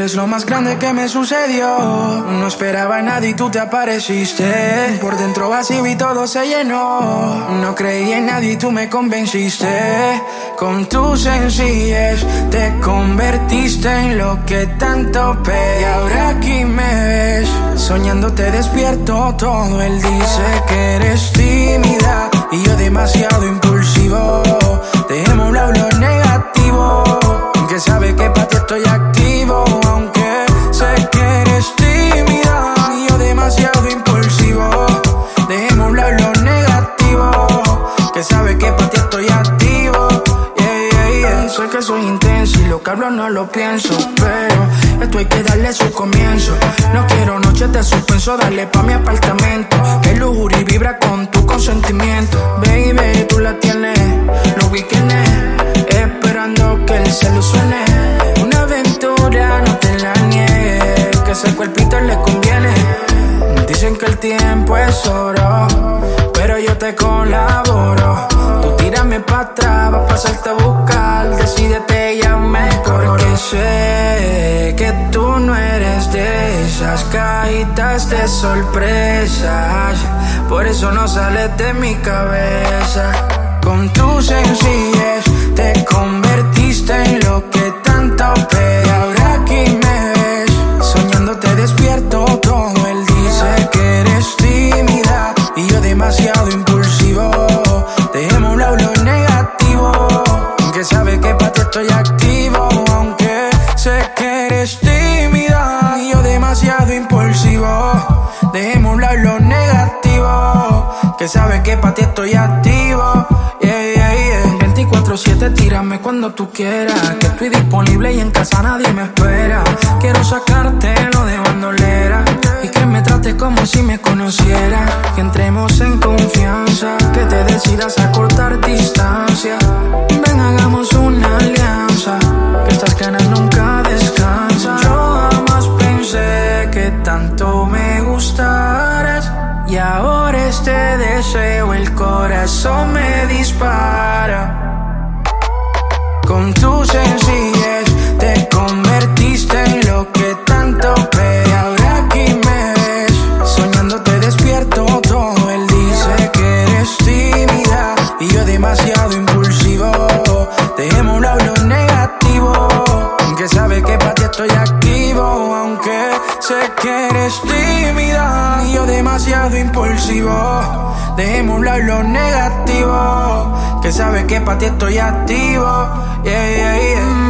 eres lo más grande que me sucedió. No esperaba en nadie y tú te apareciste. Por dentro vacío y todo se llenó. No creí en nadie y tú me convenciste. Con tu sencillez te convertiste en lo que tanto pedí. Y ahora aquí me ves, soñándote despierto todo el día. Sé que eres tímida y yo demasiado impulsivo. Dejemos un lado lo negativo, que sabe que pa' ti estoy activo. Aunque sé que eres tímida y yo demasiado impulsivo. Dejemos un lado lo negativo, que sabe que pa' ti estoy activo. Sé que soy intenso y lo que hablo no lo pienso, pero esto hay que darle su comienzo. No quiero noches de suspenso, dale pa' mi apartamento. Que lujuria y vibra con tu consentimiento. Baby, tú la tienes, los weekends, esperando que el celu suene. Una aventura, no te la niegues, que ese cuerpito le conviene. Dicen que el tiempo es oro, pero yo te colaboro. Tú tírame pa' atrás, va a pasarte a buscar. Decídete ya mejor, porque sé que tú no eres de esas cajitas de sorpresas. Por eso no sales de mi cabeza. Con tu sencillez te convertiste en lo que tanto pedí. Ahora aquí me ves, soñándote despierto todo el día. Sé que eres tímida y yo demasiado impulsivo. Dejemos un lado lo negativo, que sabe que pa' ti estoy activo. Aunque sé que eres tímida y yo demasiado impulsivo. Dejemos un lado lo negativo, que sabe que pa' ti estoy activo. 24/7, tírame cuando tú quieras, que estoy disponible y en casa nadie me espera. Quiero sacártelo de bandolera y que me trates como si me conociera. Que entremos en confianza, que te decidas a cortar distancia. Ven, hagamos una alianza, que estas ganas nunca descansan. Yo jamás pensé que tanto me gustaras, y ahora este deseo el corazón me dispara. Con tu sencillez te convertiste en lo que tanto pedí. Ahora aquí me ves, soñándote despierto todo el día. Sé que eres tímida y yo demasiado impulsivo. Dejemos un lado lo negativo, que sabe que pa' ti estoy activo. Aunque sé que eres tímida y yo demasiado impulsivo. Dejemos un lado lo negativo, que sabe que pa' ti estoy activo. Yeah, yeah, yeah.